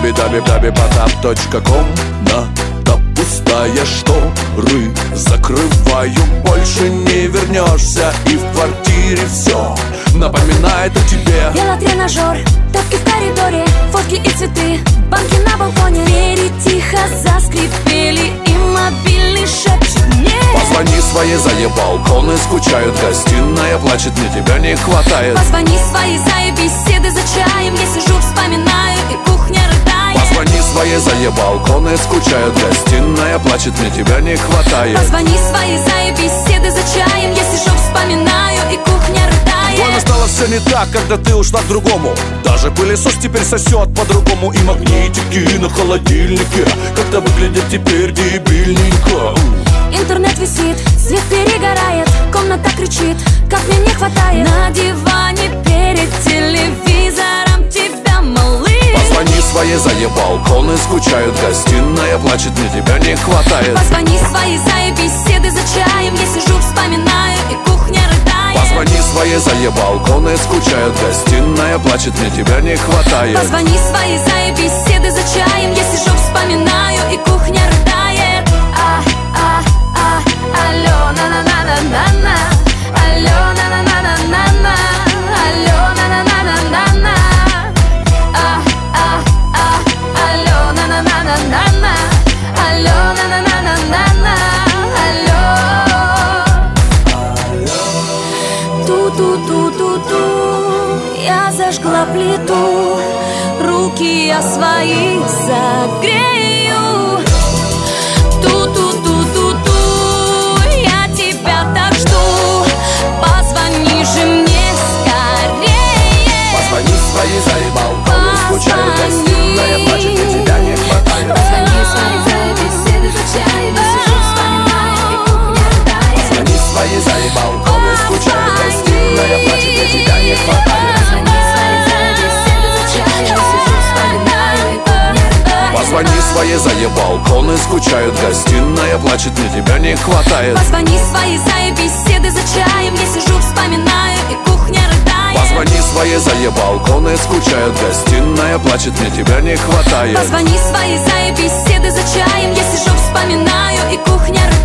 www.potap.com. Надо пустая шторы закрываю, больше не вернешься, и в квартире все напоминает о тебе. Велотренажер, тапки в коридоре, фотки и цветы, банки на балконе. Двери тихо заскрипели, и мобильный шепчет мне: позвони своей, заебалконы скучают, гостиная плачет, мне тебя не хватает. Позвони своей, беседы за чаем, я сижу, вспоминаю, и кухня рыдает. Позвони своей, заебалконы скучают, гостиная плачет, мне тебя не хватает. Позвони своей, беседы за чаем, я сижу, вспоминаю, и кухня рыдает. Больно стало все не так, когда ты ушла к другому. Даже пылесос теперь сосет по-другому, и магнитики на холодильнике как-то выглядят теперь дебильненько. Интернет висит, свет перегорает, комната кричит, как мне не хватает. На диване перед телевизором тебя, малыш. Позвони своей, заебалконы скучают, гостиная плачет, мне тебя не хватает. Позвони своей, беседы за чаем, я сижу, вспоминаю, и кухня рыдает. Позвони своей, заебалконы скучают, гостиная плачет, мне тебя не хватает. Позвони своей, беседы за чаем, я сижу, вспоминаю, и кухня рыдает. Алло, на-на-на-на-на-на. Алло, на-на-на-на-на-на. Алло, на-на-на-на-на-на. Алло, на-на-на-на-на-на. Алло, на-на-на-на-на-на. Алло. Ту-ту-ту-ту-ту. Я зажгла плиту, руки я свои согрею. Ту-ту-ту-ту-ту. Я тебя так жду, позвони же мне скорее. Позвони своей, заебалконы скучают, гостиная плачет, мне тебя не хватает. Позвони своей, беседы за чаем, я сижу, вспоминаю, и кухня рыдает. Позвони своей, заебалконы скучают, гостиная плачет, мне тебя не хватает. Позвони своей, беседы за чаем, я сижу, вспоминаю, и кухня рыдает. Позвони своей, заебалконы скучают, гостиная плачет, мне тебя не хватает. Позвони своей, беседы за чаем, я сижу, вспоминаю, и кухня рыдает. Позвони своей, заебалконы скучают, гостиная плачет, мне тебя не хватает. Позвони своей, беседы за чаем, я сижу, вспоминаю, и кухня рыдает.